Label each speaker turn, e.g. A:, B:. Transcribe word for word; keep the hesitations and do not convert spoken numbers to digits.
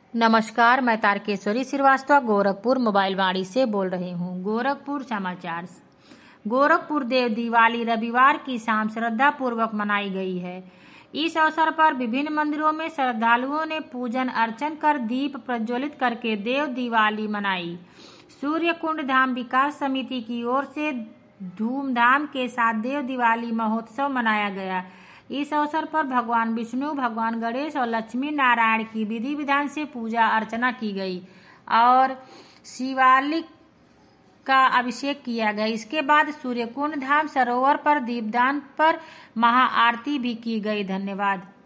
A: नमस्कार, मैं तारकेश्वरी श्रीवास्तव गोरखपुर मोबाइल वाणी से बोल रही हूँ। गोरखपुर समाचार। गोरखपुर देव दिवाली रविवार की शाम श्रद्धा पूर्वक मनाई गई है। इस अवसर पर विभिन्न मंदिरों में श्रद्धालुओं ने पूजन अर्चन कर दीप प्रज्वलित करके देव दिवाली मनाई। सूर्य कुंड धाम विकास समिति की ओर से धूमधाम के साथ देव दिवाली महोत्सव मनाया गया। इस अवसर पर भगवान विष्णु, भगवान गणेश और लक्ष्मी नारायण की विधि विधान से पूजा अर्चना की गई और शिवालिक का अभिषेक किया गया। इसके बाद सूर्यकुंड धाम सरोवर पर दीपदान पर महाआरती भी की गई। धन्यवाद।